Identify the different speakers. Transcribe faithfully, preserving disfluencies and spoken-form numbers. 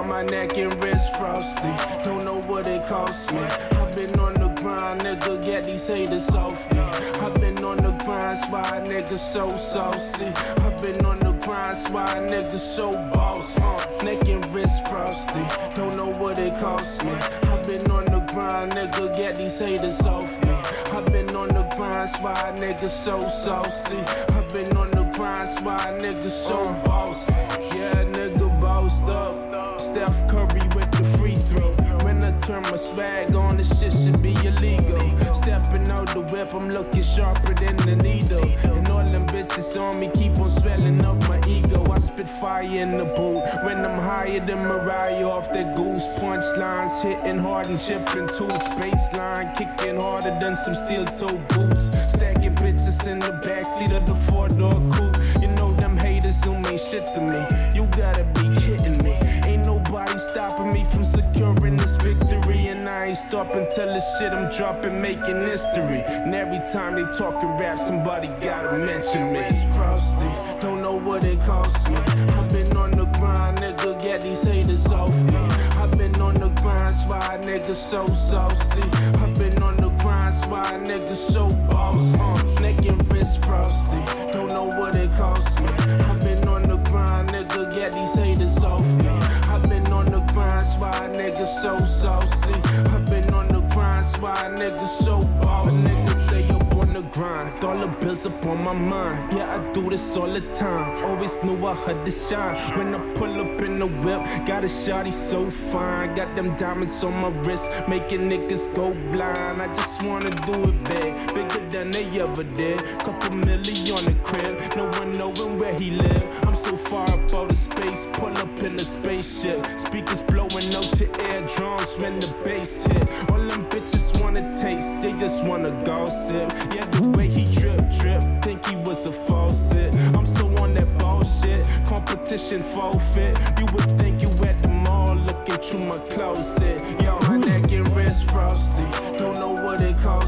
Speaker 1: got my neck and wrist frosty. Don't know what it cost me. I've been on the grind, nigga, get these haters off me. I've been on the grind, that's why a nigga so saucy. I've been on the grind, that's why a nigga so boss. Uh, neck and wrist frosty. Don't know what it cost me. I've been on the grind, nigga, get these haters off me. I've been on the grind, that's why a nigga so saucy. I've been on the grind, that's why a nigga so boss. Yeah, nigga bossed up. Steph Curry with the free throw. When I turn my swag on, this shit should be illegal. Stepping out the whip, I'm looking sharper than the needle. And all them bitches on me keep on swelling up my ego. I spit fire in the booth when I'm higher than Mariah off that goose. Punchlines hitting hard and chipping tools. Baseline kicking harder than some steel toe boots. Stacking bitches in the backseat of the four-door coupe. You know them haters who mean shit to me. You gotta be kidding me. Ain't nobody stopping me from securing this victory. And I ain't stopping till the shit I'm dropping making history. And every time they talking rap, somebody gotta mention me. Frosty, don't know what it cost me. I've been on the grind, nigga, get these haters off me. I've been on the grind, that's why a nigga so saucy. I've been on the grind, that's why a nigga so boss. Uh, neck and wrist frosty, don't know what it cost me. I've been on the grind, nigga, get these haters off me. I've been on the grind, that's why a nigga so saucy. I've been on the grind, that's why a nigga so boss. A nigga stay up on the grind, dollar bills up on my mind. Yeah, I do this all the time. Always knew I had to shine. When I pull up in the whip, got a shawty so fine. Got them diamonds on my wrist, making niggas go blind. I just wanna do it big, bigger than they ever did. Couple million on the crib, no one knowing where he live. I'm so far up out of space, pull up in a spaceship. Speakers blowing out your eardrums when the bass hit. All them bitches wanna taste, they just wanna gossip. Yeah, the way he drip, drip, think he was a faucet. I'm so on that bullshit, competition forfeit. You would think you at the mall looking through my closet. Yo, my neck and wrist frosty, don't know what it costs.